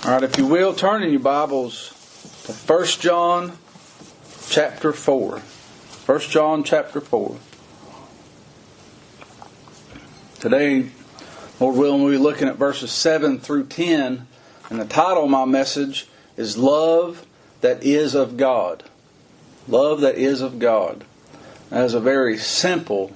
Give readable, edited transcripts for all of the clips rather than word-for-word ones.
All right, if you will, turn in your Bibles to 1 John chapter 4. 1 John chapter 4. Today, Lord willing, we'll be looking at verses 7 through 10. And the title of my message is Love That Is of God. Love that is of God. That is a very simple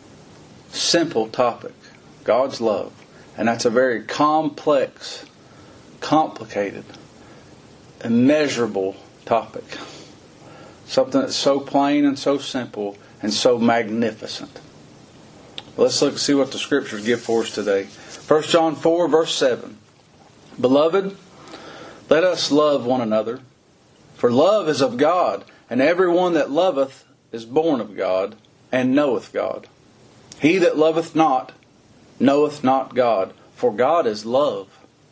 topic. God's love. And that's a very complex, complicated, immeasurable topic. Something that's so plain and so simple and so magnificent. Let's look and see what the Scriptures give for us today. 1 John 4 verse 7. Beloved, let us love one another, for love is of God, and everyone that loveth is born of God, and knoweth God. He that loveth not, knoweth not God, for God is love.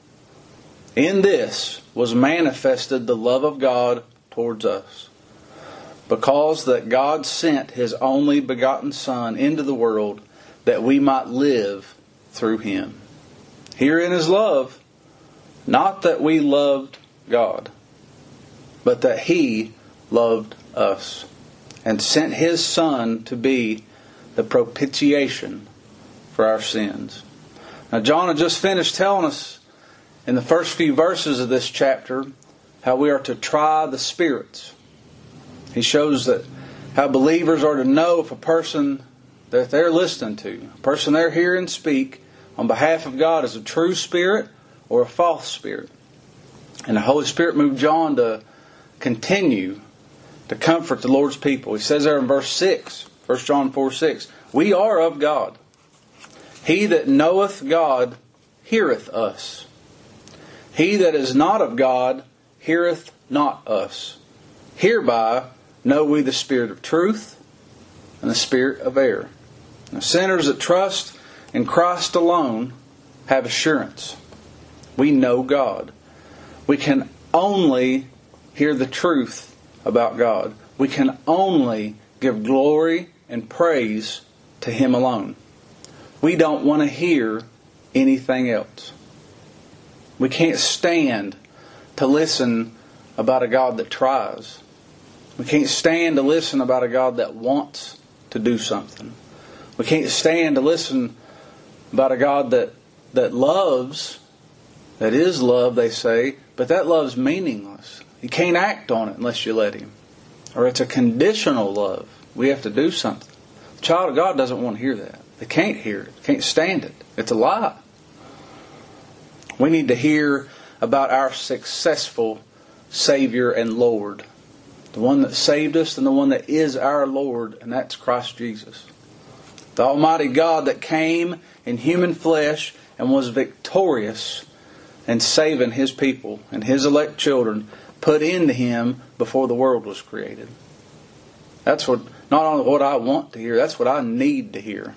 In this was manifested the love of God towards us, because that God sent His only begotten Son into the world, that we might live through Him. Herein is love, not that we loved God, but that He loved us, and sent His Son to be the propitiation for our sins. Now John had just finished telling us in the first few verses of this chapter how we are to try the spirits. He shows that how believers are to know if a person that they're listening to, a person they're hearing speak on behalf of God, is a true spirit or a false spirit. And the Holy Spirit moved John to continue to comfort the Lord's people. He says there in verse 6, 1 John 4:6, we are of God. He that knoweth God heareth us. He that is not of God heareth not us. Hereby know we the spirit of truth and the spirit of error. Now, sinners that trust in Christ alone have assurance. We know God. We can only hear the truth about God. We can only give glory and praise to Him alone. We don't want to hear anything else. We can't stand to listen about a God that tries. We can't stand to listen about a God that wants to do something. We can't stand to listen about a God that loves, that is love, they say, but that love's meaningless. You can't act on it unless you let Him. Or it's a conditional love. We have to do something. The child of God doesn't want to hear that. They can't hear it. Can't stand it. It's a lie. We need to hear about our successful Savior and Lord. The one that saved us and the one that is our Lord, and that's Christ Jesus. The Almighty God that came in human flesh and was victorious in saving His people and His elect children, put into Him before the world was created. That's what, not only what I want to hear, that's what I need to hear.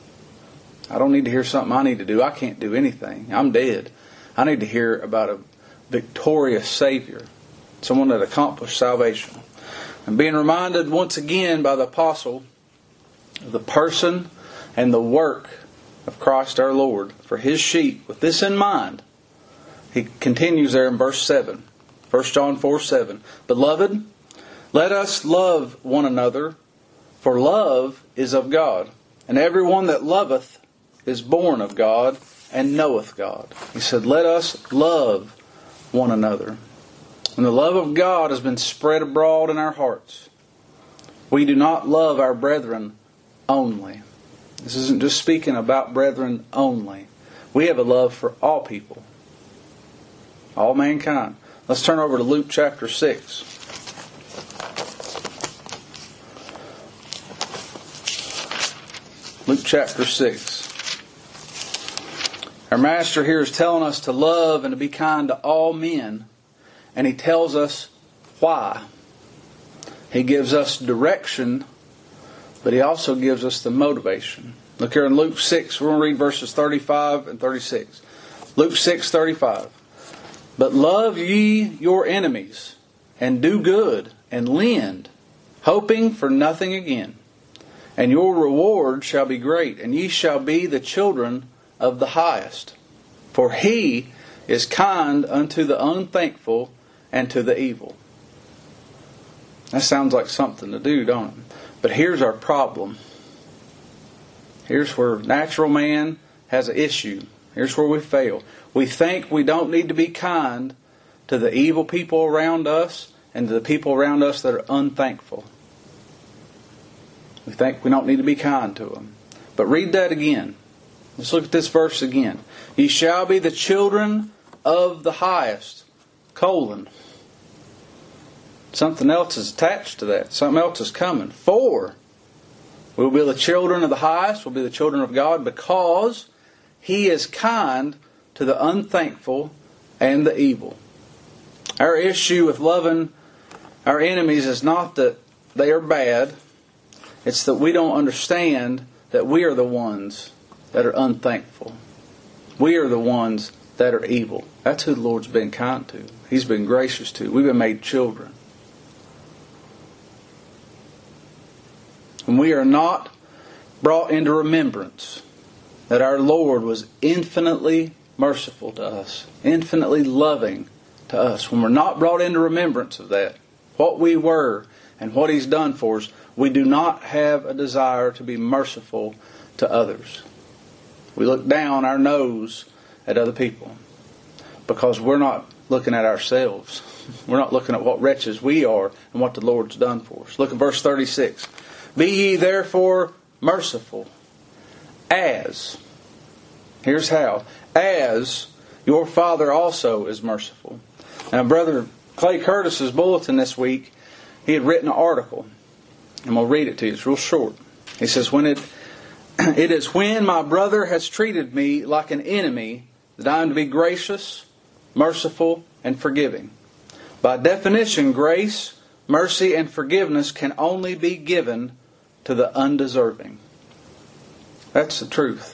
I don't need to hear something I need to do. I can't do anything. I'm dead. I need to hear about a victorious Savior, someone that accomplished salvation. And being reminded once again by the apostle of the person and the work of Christ our Lord for His sheep. With this in mind, he continues there in verse 7. 1 John 4:7. Beloved, let us love one another, for love is of God. And everyone that loveth is born of God and knoweth God. He said, let us love one another. And the love of God has been spread abroad in our hearts. We do not love our brethren only. This isn't just speaking about brethren only. We have a love for all people. All mankind. Let's turn over to Luke chapter 6. Luke chapter 6. Our Master here is telling us to love and to be kind to all men. And He tells us why. He gives us direction, but He also gives us the motivation. Look here in Luke 6, we're going to read verses 35 and 36. Luke 6:35. But love ye your enemies, and do good, and lend, hoping for nothing again. And your reward shall be great, and ye shall be the children of the highest. For He is kind unto the unthankful and to the evil. That sounds like something to do, don't it? But here's our problem. Here's where natural man has an issue. Here's where we fail. We think we don't need to be kind to the evil people around us and to the people around us that are unthankful. We think we don't need to be kind to them. But read that again. Let's look at this verse again. Ye shall be the children of the highest. Something else is attached to that. Something else is coming. For we will be the children of the highest. We'll be the children of God because He is kind to the unthankful and the evil. Our issue with loving our enemies is not that they are bad. It's that we don't understand that we are the ones that are unthankful. We are the ones that are evil. That's who the Lord's been kind to. He's been gracious to. We've been made children. And we are not brought into remembrance that our Lord was infinitely merciful to us, infinitely loving to us. When we're not brought into remembrance of that, what we were and what He's done for us, we do not have a desire to be merciful to others. We look down our nose at other people because we're not looking at ourselves. We're not looking at what wretches we are and what the Lord's done for us. Look at verse 36. Be ye therefore merciful, as, here's how, as your Father also is merciful. Now, Brother Clay Curtis's bulletin this week, he had written an article. I'm going to read it to you. It's real short. He says, it is when my brother has treated me like an enemy that I am to be gracious, merciful, and forgiving. By definition, grace, mercy, and forgiveness can only be given to the undeserving. That's the truth.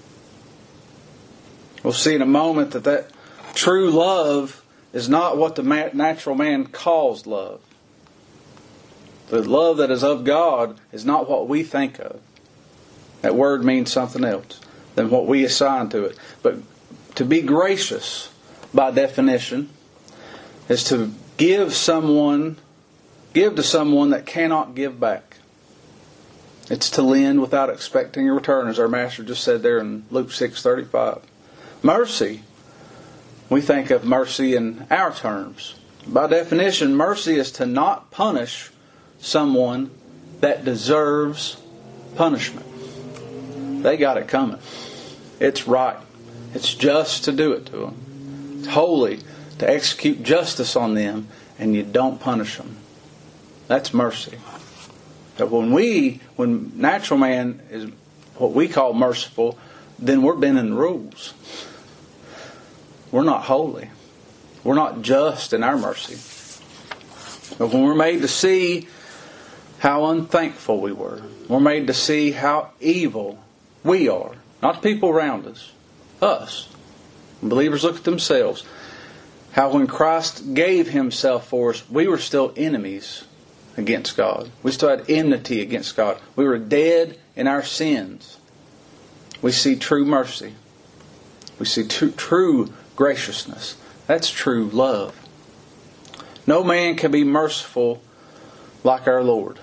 We'll see in a moment that true love is not what the natural man calls love. The love that is of God is not what we think of. That word means something else than what we assign to it. But to be gracious, by definition, is to give to someone that cannot give back. It's to lend without expecting a return, as our Master just said there in Luke 6:35. Mercy, we think of mercy in our terms. By definition, mercy is to not punish someone that deserves punishment. They got it coming. It's right. It's just to do it to them. It's holy to execute justice on them, and you don't punish them. That's mercy. But when natural man is what we call merciful, then we're bending the rules. We're not holy. We're not just in our mercy. But when we're made to see how unthankful we were, we're made to see how evil we are, not the people around us, us. When believers look at themselves, how when Christ gave Himself for us, we were still enemies against God. We still had enmity against God. We were dead in our sins. We see true mercy. We see true graciousness. That's true love. No man can be merciful like our Lord.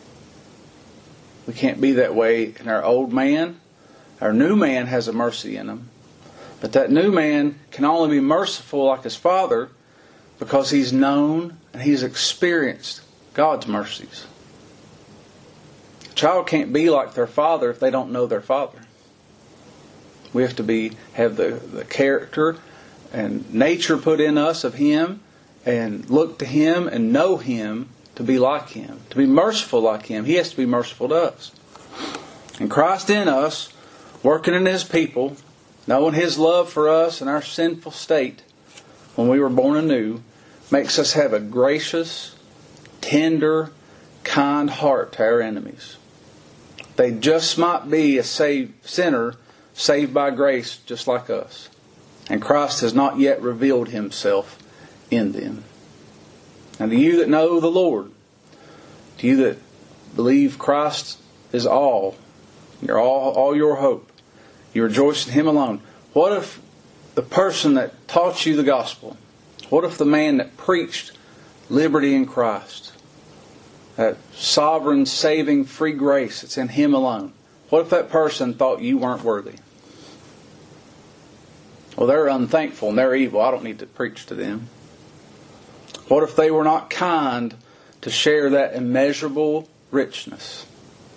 We can't be that way in our old man. Our new man has a mercy in him. But that new man can only be merciful like his Father because he's known and he's experienced God's mercies. A child can't be like their father if they don't know their father. We have to have the character and nature put in us of Him and look to Him and know Him to be like Him, to be merciful like Him. He has to be merciful to us. And Christ in us, working in His people, knowing His love for us and our sinful state when we were born anew, makes us have a gracious, tender, kind heart to our enemies. They just might be a sinner saved by grace just like us. And Christ has not yet revealed Himself in them. And to you that know the Lord, to you that believe Christ is all your hope, you rejoice in Him alone. What if the person that taught you the gospel? What if the man that preached liberty in Christ, that sovereign, saving, free grace that's in Him alone, what if that person thought you weren't worthy? Well, they're unthankful and they're evil. I don't need to preach to them. What if they were not kind to share that immeasurable richness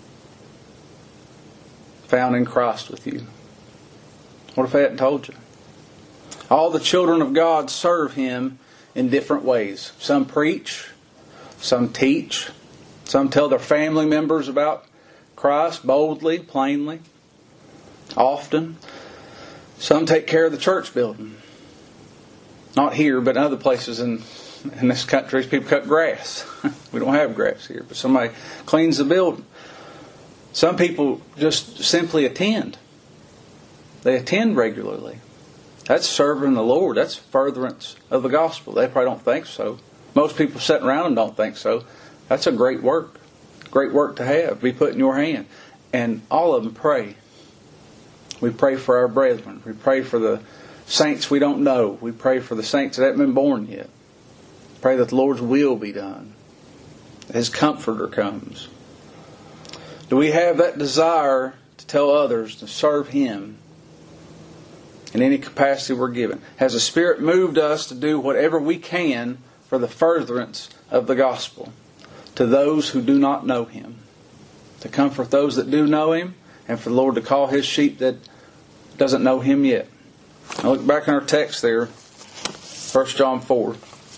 found in Christ with you? What if they hadn't told you? All the children of God serve Him in different ways. Some preach, some teach, some tell their family members about Christ boldly, plainly, often. Some take care of the church building. Not here, but in other places in this country, people cut grass. We don't have grass here, but somebody cleans the building. Some people just simply attend. They attend regularly. That's serving the Lord. That's furtherance of the gospel. They probably don't think so. Most people sitting around and don't think so. That's a great work. Great work to have. Be put in your hand. And all of them pray. We pray for our brethren. We pray for the saints we don't know. We pray for the saints that haven't been born yet. Pray that the Lord's will be done. His Comforter comes. Do we have that desire to tell others to serve Him in any capacity we're given? Has the Spirit moved us to do whatever we can for the furtherance of the gospel to those who do not know Him? To comfort those that do know Him, and for the Lord to call His sheep that doesn't know Him yet. Now look back in our text there, 1 John 4.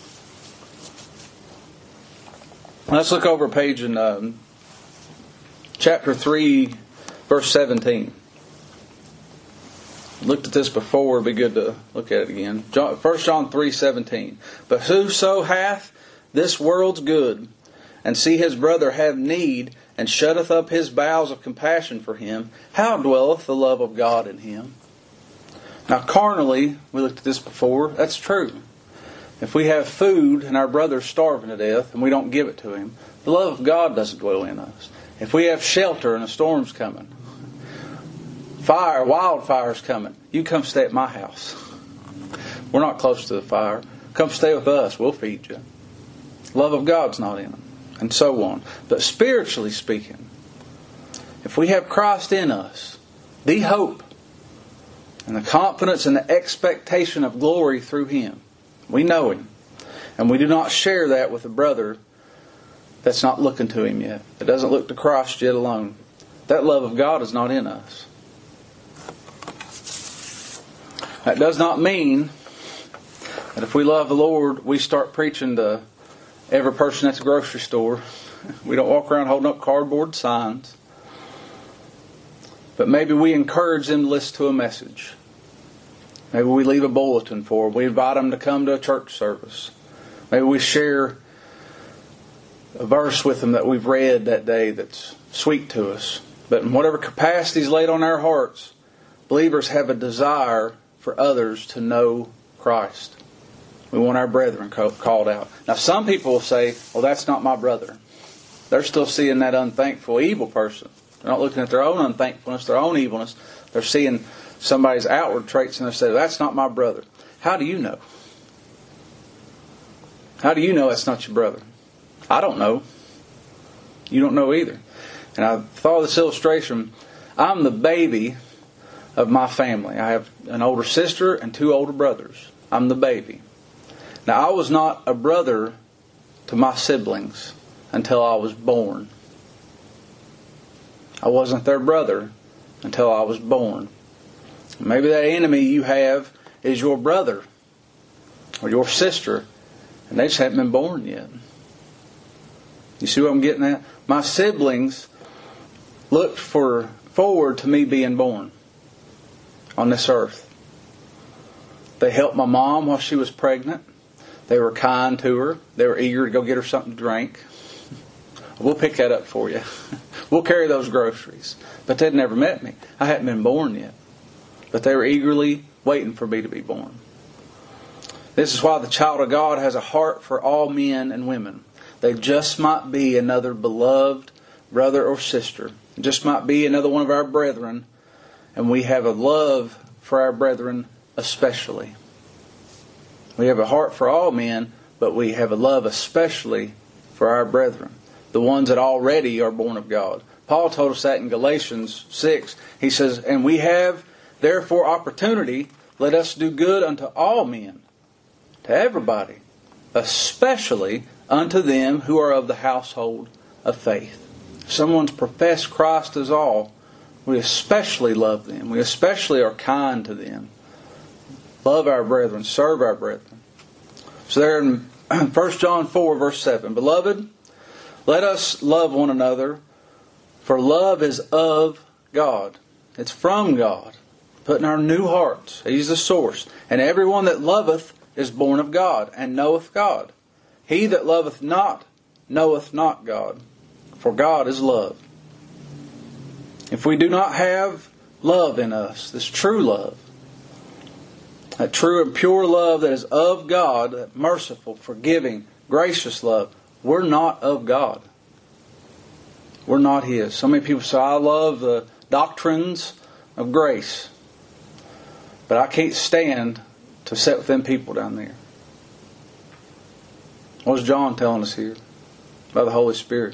Let's look over a page in chapter 3, verse 17. Looked at this before, it'd be good to look at it again. 1 John 3:17. But whoso hath this world's good, and see his brother have need, and shutteth up his bowels of compassion for him, how dwelleth the love of God in him? Now carnally, we looked at this before, that's true. If we have food and our brother's starving to death and we don't give it to him, the love of God doesn't dwell in us. If we have shelter and a storm's coming, wildfire's coming, you come stay at my house. We're not close to the fire. Come stay with us, we'll feed you. Love of God's not in them, and so on. But spiritually speaking, if we have Christ in us, the hope and the confidence and the expectation of glory through Him, we know Him, and we do not share that with a brother that's not looking to Him yet, that doesn't look to Christ yet alone, that love of God is not in us. That does not mean that if we love the Lord, we start preaching to every person at the grocery store. We don't walk around holding up cardboard signs. But maybe we encourage them to listen to a message. Maybe we leave a bulletin for them. We invite them to come to a church service. Maybe we share a verse with them that we've read that day that's sweet to us. But in whatever capacity is laid on our hearts, believers have a desire for others to know Christ. We want our brethren called out. Now some people will say, well, that's not my brother. They're still seeing that unthankful, evil person. They're not looking at their own unthankfulness, their own evilness. They're seeing somebody's outward traits and they say, that's not my brother. How do you know? How do you know that's not your brother? I don't know. You don't know either. And I thought of this illustration. I'm the baby of my family. I have an older sister and 2 older brothers. I'm the baby. Now, I was not a brother to my siblings until I was born. I wasn't their brother until I was born. Maybe that enemy you have is your brother or your sister, and they just haven't been born yet. You see what I'm getting at? My siblings looked forward to me being born on this earth. They helped my mom while she was pregnant. They were kind to her. They were eager to go get her something to drink. We'll pick that up for you. We'll carry those groceries. But they'd never met me. I hadn't been born yet. But they were eagerly waiting for me to be born. This is why the child of God has a heart for all men and women. They just might be another beloved brother or sister. Just might be another one of our brethren. And we have a love for our brethren especially. We have a heart for all men, but we have a love especially for our brethren, the ones that already are born of God. Paul told us that in Galatians 6. He says, "And we have therefore opportunity, let us do good unto all men," to everybody, especially unto them who are of the household of faith. If someone's professed Christ as all, we especially love them. We especially are kind to them. Love our brethren, serve our brethren. So there in 1 John 4 verse 7, "Beloved, let us love one another, for love is of God." It's from God, put in our new hearts. He's the source. "And everyone that loveth is born of God, and knoweth God. He that loveth not knoweth not God, for God is love." If we do not have love in us, this true love, that true and pure love that is of God, that merciful, forgiving, gracious love, we're not of God. We're not His. So many people say, "I love the doctrines of grace, but I can't stand to sit with them people down there." What's John telling us here by the Holy Spirit?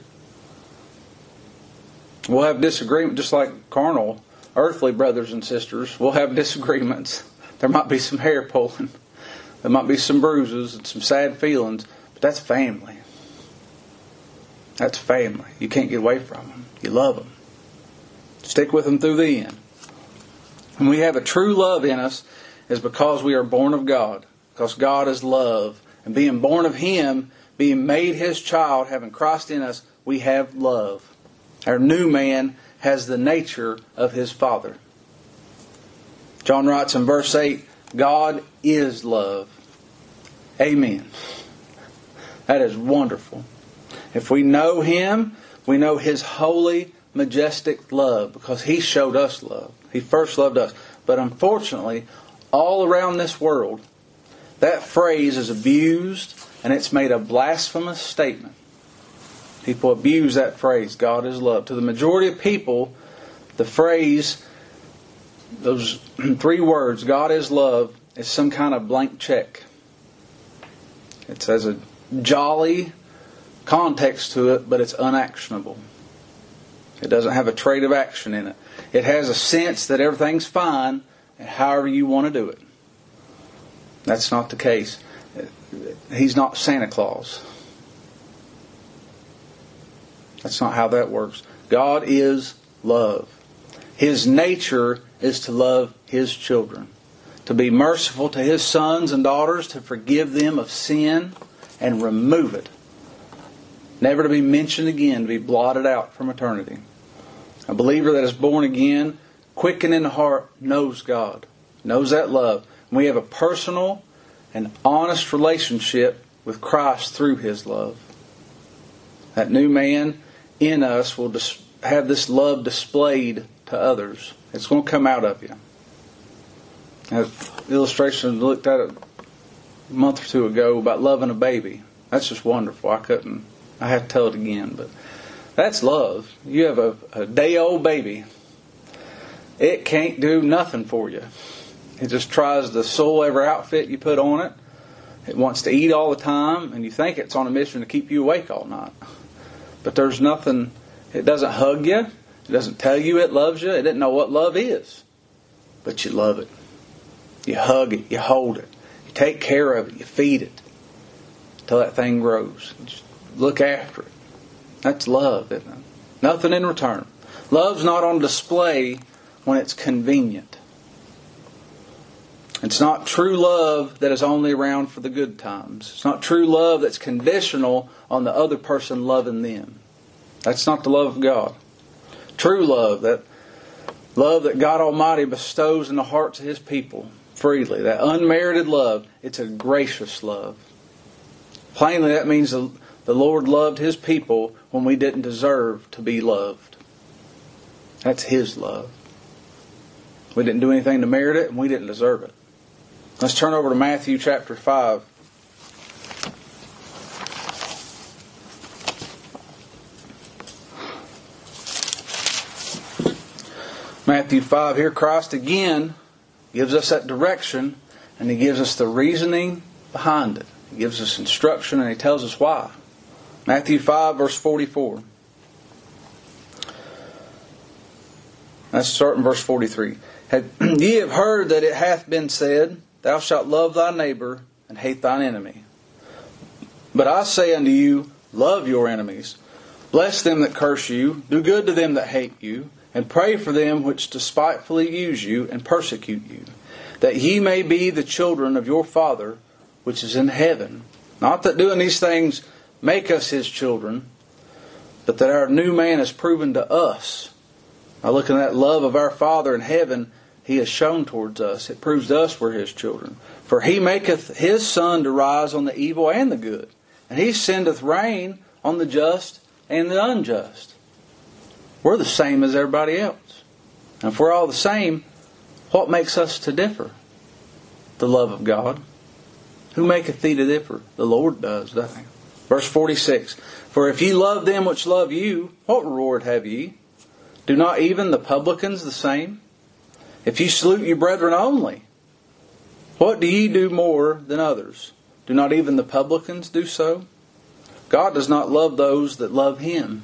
We'll have disagreement, just like carnal, earthly brothers and sisters. We'll have disagreements. There might be some hair pulling. There might be some bruises and some sad feelings. But that's family. That's family. You can't get away from them. You love them. Stick with them through the end. When we have a true love in us, is because we are born of God. Because God is love. And being born of Him, being made His child, having Christ in us, we have love. Our new man has the nature of his Father. John writes in verse 8, "God is love." Amen. That is wonderful. If we know Him, we know His holy, majestic love, because He showed us love. He first loved us. But unfortunately, all around this world, that phrase is abused and it's made a blasphemous statement. People abuse that phrase, God is love. To the majority of people, the phrase, those 3 words, God is love, is some kind of blank check. It has a jolly context to it, but it's unactionable. It doesn't have a trait of action in it. It has a sense that everything's fine, and however you want to do it. That's not the case. He's not Santa Claus. That's not how that works. God is love. His nature is to love His children, to be merciful to His sons and daughters, to forgive them of sin and remove it. Never to be mentioned again, to be blotted out from eternity. A believer that is born again, quickened in the heart, knows God, knows that love. And we have a personal and honest relationship with Christ through His love. That new man in us will have this love displayed to others. It's going to come out of you. An illustration I looked at a month or 2 ago about loving a baby. That's just wonderful. I have to tell it again, but that's love. You have a day-old baby. It can't do nothing for you. It just tries to soil every outfit you put on it. It wants to eat all the time, and you think it's on a mission to keep you awake all night. But there's nothing, it doesn't hug you. It doesn't tell you it loves you. It doesn't know what love is. But you love it. You hug it. You hold it. You take care of it. You feed it until that thing grows. You just look after it. That's love, isn't it? Nothing in return. Love's not on display when it's convenient. It's not true love that is only around for the good times. It's not true love that's conditional on the other person loving them. That's not the love of God. True love that God Almighty bestows in the hearts of His people freely. That unmerited love, it's a gracious love. Plainly, that means the Lord loved His people when we didn't deserve to be loved. That's His love. We didn't do anything to merit it, and we didn't deserve it. Let's turn over to Matthew chapter 5. Matthew 5, here Christ again gives us that direction, and He gives us the reasoning behind it. He gives us instruction, and He tells us why. Matthew 5, verse 44. Let's start in verse 43. Ye have heard that it hath been said, Thou shalt love thy neighbor and hate thine enemy. But I say unto you, love your enemies. Bless them that curse you. Do good to them that hate you. And pray for them which despitefully use you and persecute you. That ye may be the children of your Father which is in heaven. Not that doing these things make us His children, but that our new man is proven to us. By looking at that love of our Father in heaven, He has shown towards us. It proves to us we're His children. For He maketh His sun to rise on the evil and the good. And He sendeth rain on the just and the unjust. We're the same as everybody else. And if we're all the same, what makes us to differ? The love of God. Who maketh thee to differ? The Lord does, doesn't He? Verse 46. For if ye love them which love you, what reward have ye? Do not even the publicans the same? If ye salute your brethren only, what do ye do more than others? Do not even the publicans do so? God does not love those that love Him.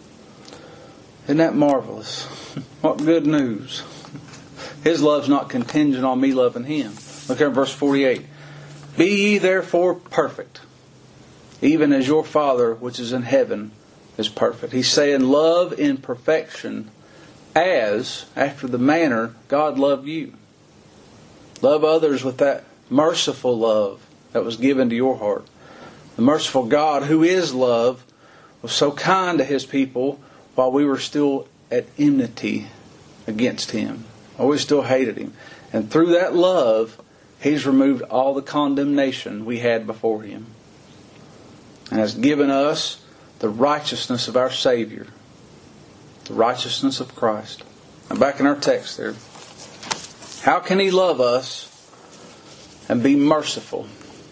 Isn't that marvelous? What good news. His love's not contingent on me loving Him. Look at verse 48. Be ye therefore perfect, even as your Father which is in heaven is perfect. He's saying love in perfection as, after the manner, God loved you. Love others with that merciful love that was given to your heart. The merciful God, who is love, was so kind to His people while we were still at enmity against Him. While we still hated Him. And through that love, He's removed all the condemnation we had before Him. And has given us the righteousness of our Savior. The righteousness of Christ. Now back in our text there. How can He love us and be merciful?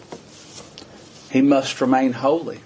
He must remain holy.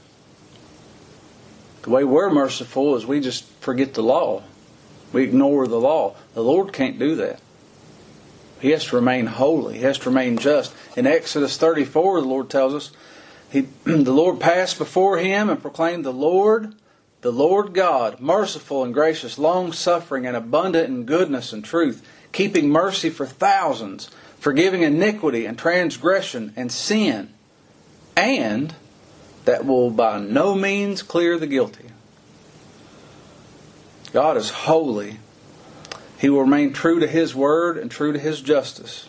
The way we're merciful is we just forget the law. We ignore the law. The Lord can't do that. He has to remain holy. He has to remain just. In Exodus 34, the Lord tells us, the Lord passed before Him and proclaimed, the Lord God, merciful and gracious, long-suffering and abundant in goodness and truth, keeping mercy for thousands, forgiving iniquity and transgression and sin, and that will by no means clear the guilty. God is holy. He will remain true to His word and true to His justice.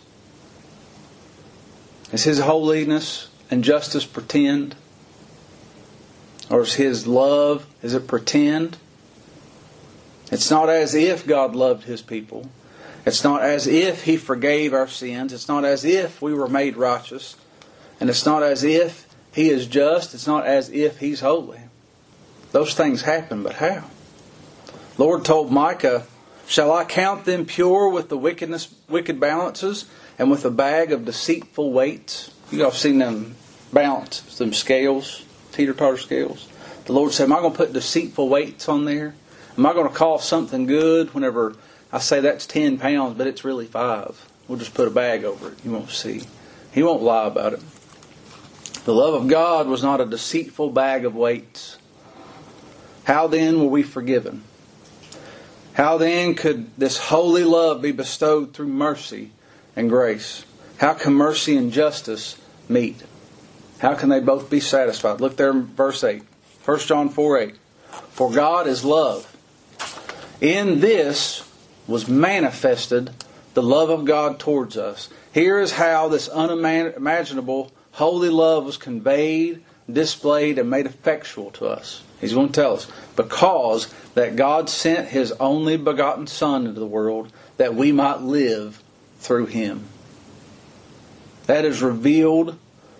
Is His holiness and justice pretend? Or is His love, is it pretend? It's not as if God loved His people. It's not as if He forgave our sins. It's not as if we were made righteous. And it's not as if He is just. It's not as if He's holy. Those things happen, but how? Lord told Micah, shall I count them pure with the wicked balances and with a bag of deceitful weights? You all seen them balances, them scales, teeter-totter scales. The Lord said, am I going to put deceitful weights on there? Am I going to call something good whenever I say that's 10 pounds, but it's really 5? We'll just put a bag over it. You won't see. He won't lie about it. The love of God was not a deceitful bag of weights. How then were we forgiven? How then could this holy love be bestowed through mercy and grace? How can mercy and justice meet? How can they both be satisfied? Look there in verse 8. 1 John 4:8. For God is love. In this was manifested the love of God towards us. Here is how this unimaginable holy love was conveyed, displayed, and made effectual to us. He's going to tell us. Because that God sent His only begotten Son into the world that we might live through Him. That is revealed.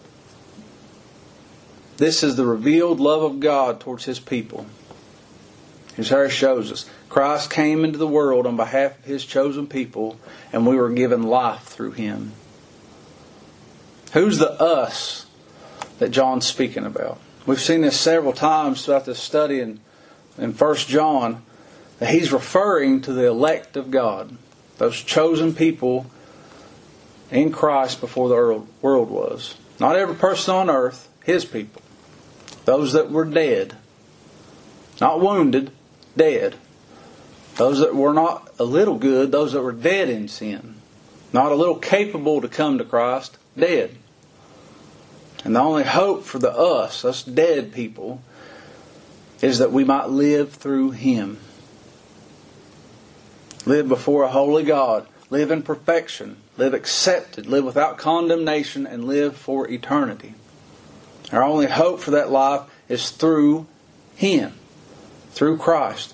This is the revealed love of God towards His people. Here's how He shows us. Christ came into the world on behalf of His chosen people, and we were given life through Him. Who's the us that John's speaking about? We've seen this several times throughout this study in 1 John, that he's referring to the elect of God. Those chosen people in Christ before the world was. Not every person on earth, His people. Those that were dead. Not wounded, dead. Those that were not a little good, those that were dead in sin. Not a little capable to come to Christ, dead. And the only hope for us dead people, is that we might live through Him. Live before a holy God. Live in perfection. Live accepted. Live without condemnation. And live for eternity. Our only hope for that life is through Him. Through Christ.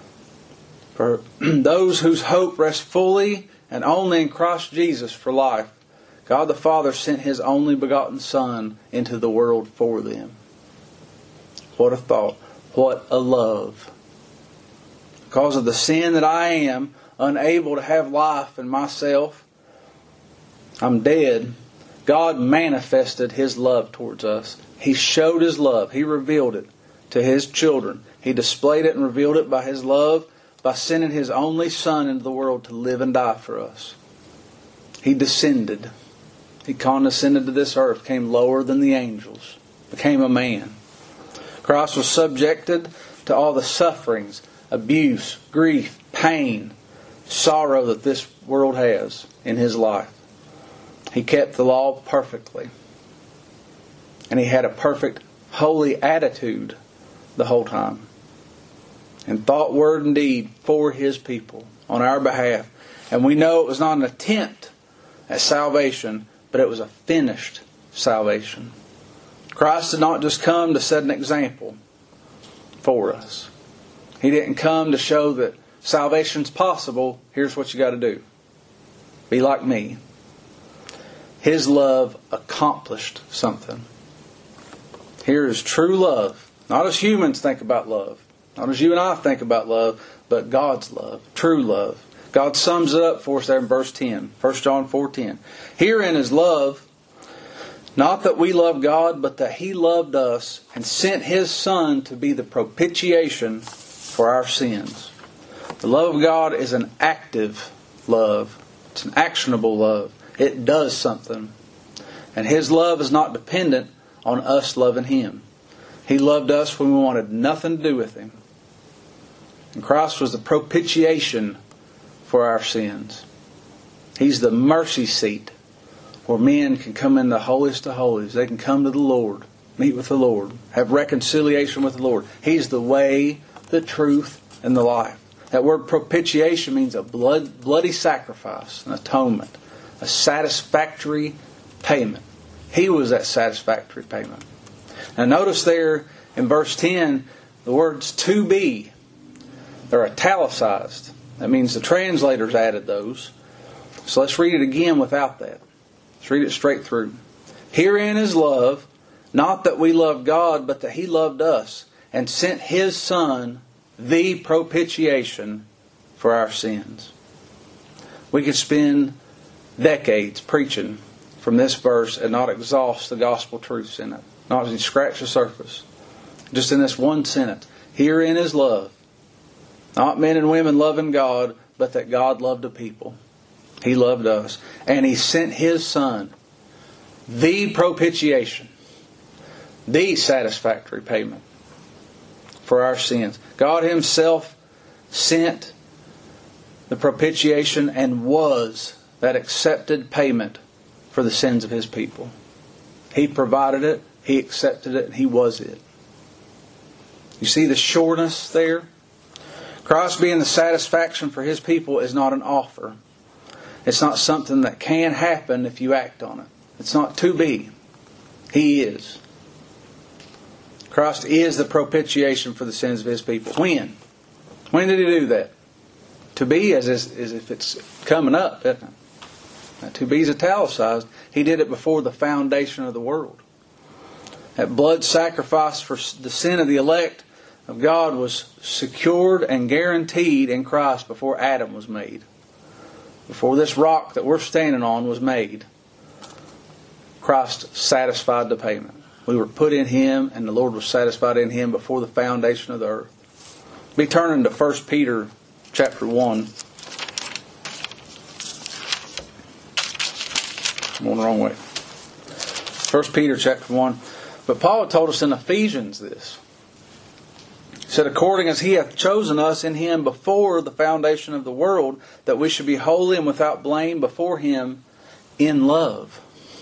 For those whose hope rests fully and only in Christ Jesus for life, God the Father sent His only begotten Son into the world for them. What a thought. What a love. Because of the sin that I am, unable to have life in myself, I'm dead. God manifested His love towards us. He showed His love. He revealed it to His children. He displayed it and revealed it by His love, by sending His only Son into the world to live and die for us. He descended. He condescended to this earth, came lower than the angels, became a man. Christ was subjected to all the sufferings, abuse, grief, pain, sorrow that this world has in His life. He kept the law perfectly. And He had a perfect, holy attitude the whole time. In thought, word, and deed for His people, on our behalf. And we know it was not an attempt at salvation, but it was a finished salvation. Christ did not just come to set an example for us. He didn't come to show that salvation's possible. Here's what you got to do. Be like me. His love accomplished something. Here is true love. Not as humans think about love. Not as you and I think about love, but God's love. True love. God sums it up for us there in verse 10. 1 John 4:10. Herein is love, not that we love God, but that He loved us and sent His Son to be the propitiation for our sins. The love of God is an active love. It's an actionable love. It does something. And His love is not dependent on us loving Him. He loved us when we wanted nothing to do with Him. And Christ was the propitiation for our sins. He's the mercy seat where men can come in the holiest of holies. They can come to the Lord, meet with the Lord, have reconciliation with the Lord. He's the way, the truth, and the life. That word propitiation means a bloody sacrifice, an atonement, a satisfactory payment. He was that satisfactory payment. Now notice there in verse 10, the words to be, they're italicized. That means the translators added those. So let's read it again without that. Let's read it straight through. Herein is love, not that we love God, but that He loved us and sent His Son, the propitiation for our sins. We could spend decades preaching from this verse and not exhaust the gospel truths in it. Not even scratch the surface. Just in this one sentence. Herein is love. Not men and women loving God, but that God loved a people. He loved us. And He sent His Son, the propitiation, the satisfactory payment for our sins. God Himself sent the propitiation and was that accepted payment for the sins of His people. He provided it, He accepted it, and He was it. You see the sureness there? Christ being the satisfaction for His people is not an offer. It's not something that can happen if you act on it. It's not to be. He is. Christ is the propitiation for the sins of His people. When? When did He do that? To be as if it's coming up, isn't it? Now, to be is italicized. He did it before the foundation of the world. That blood sacrifice for the sin of the elect of God was secured and guaranteed in Christ before Adam was made. Before this rock that we're standing on was made, Christ satisfied the payment. We were put in Him, and the Lord was satisfied in Him before the foundation of the earth. Be turning to 1 Peter chapter 1. I'm on the wrong way. 1 Peter chapter 1. But Paul told us in Ephesians this. He said, according as he hath chosen us in him before the foundation of the world, that we should be holy and without blame before him in love.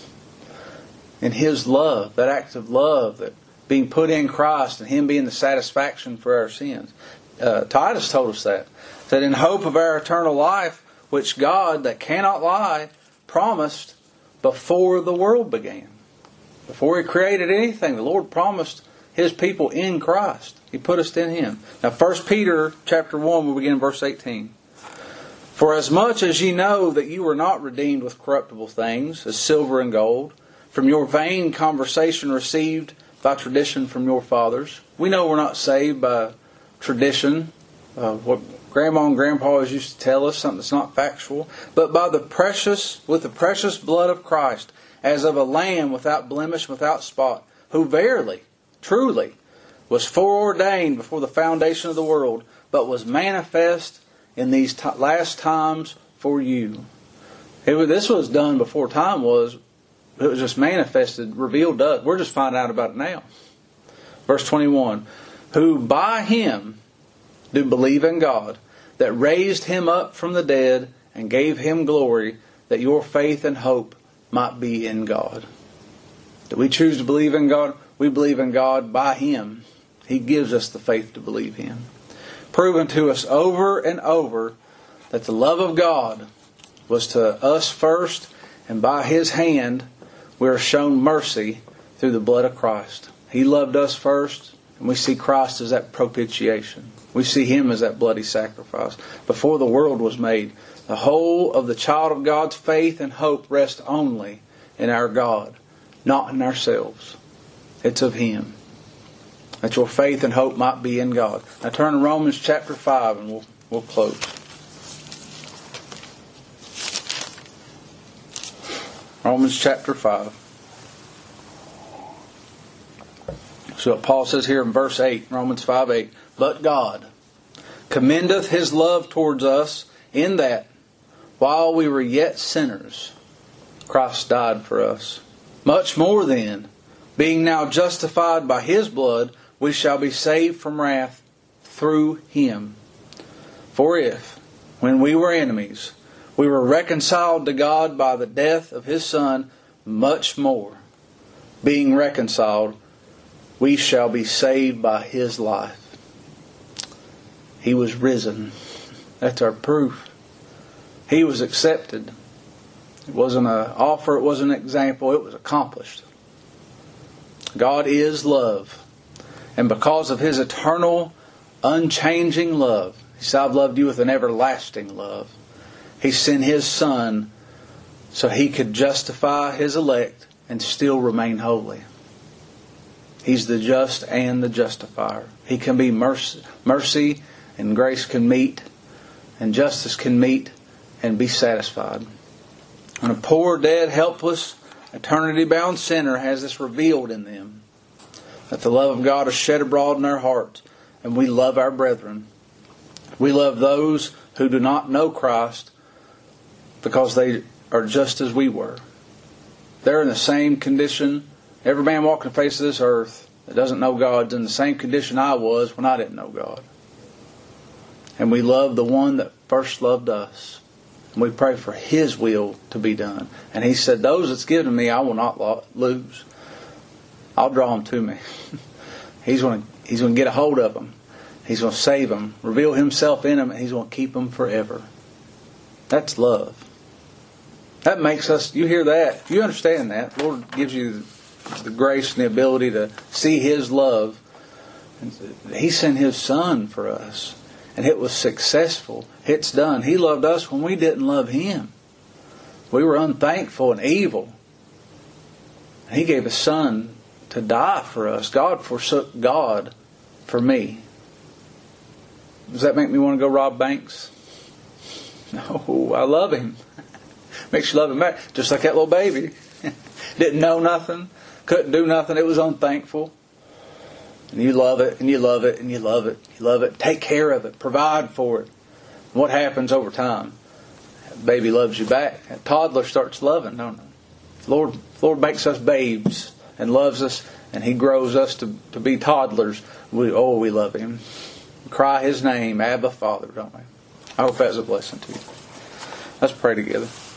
In his love, that act of love, that being put in Christ and him being the satisfaction for our sins. Titus told us that in hope of our eternal life, which God, that cannot lie, promised before the world began. Before He created anything, the Lord promised His people in Christ. He put us in Him. Now 1 Peter chapter 1, we'll begin in verse 18. For as much as ye know that you were not redeemed with corruptible things, as silver and gold, from your vain conversation received by tradition from your fathers. We know we're not saved by tradition, what Grandma and Grandpa used to tell us, something that's not factual, but by with the precious blood of Christ, as of a lamb without blemish, without spot, who verily, truly, was foreordained before the foundation of the world, but was manifest in these last times for you. This was done before time was. It was just manifested, revealed to us. We're just finding out about it now. Verse 21. Who by Him do believe in God, that raised Him up from the dead and gave Him glory, that your faith and hope might be in God. Do we choose to believe in God? We believe in God by Him. He gives us the faith to believe Him. Proven to us over and over that the love of God was to us first, and by His hand we are shown mercy through the blood of Christ. He loved us first, and we see Christ as that propitiation. We see Him as that bloody sacrifice. Before the world was made, the whole of the child of God's faith and hope rests only in our God, not in ourselves. It's of Him. That your faith and hope might be in God. Now turn to Romans chapter 5 and we'll close. Romans chapter 5. So what Paul says here in verse 8, Romans 5:8. But God commendeth His love towards us in that, while we were yet sinners, Christ died for us. Much more then, being now justified by His blood, we shall be saved from wrath through Him. For if, when we were enemies, we were reconciled to God by the death of His Son, much more, being reconciled, we shall be saved by His life. He was risen. That's our proof. He was accepted. It wasn't an offer, it wasn't an example, it was accomplished. God is love. And because of His eternal, unchanging love, He said, I've loved you with an everlasting love. He sent His Son so He could justify His elect and still remain holy. He's the just and the justifier. He can be mercy and grace can meet, and justice can meet and be satisfied. When a poor, dead, helpless, eternity-bound sinner has this revealed in them, that the love of God is shed abroad in our hearts, and we love our brethren. We love those who do not know Christ because they are just as we were. They're in the same condition. Every man walking the face of this earth that doesn't know God is in the same condition I was when I didn't know God. And we love the one that first loved us. And we pray for His will to be done. And He said, those that's given me, I will not lose. I'll draw them to me. He's going to get a hold of them. He's going to save them, reveal Himself in them, and He's going to keep them forever. That's love. That makes us, you hear that, you understand that. The Lord gives you the grace and the ability to see His love. He sent His Son for us. And it was successful. It's done. He loved us when we didn't love Him. We were unthankful and evil. And He gave His Son to die for us. God forsook God for me. Does that make me want to go rob banks? No, I love Him. Makes you love Him back. Just like that little baby. Didn't know nothing. Couldn't do nothing. It was unthankful. And you love it, and you love it, and you love it. You love it. Take care of it. Provide for it. And what happens over time? That baby loves you back. That toddler starts loving, don't they? Lord makes us babes and loves us, and He grows us to be toddlers. We love Him. We cry His name, Abba, Father, don't we? I hope that's a blessing to you. Let's pray together.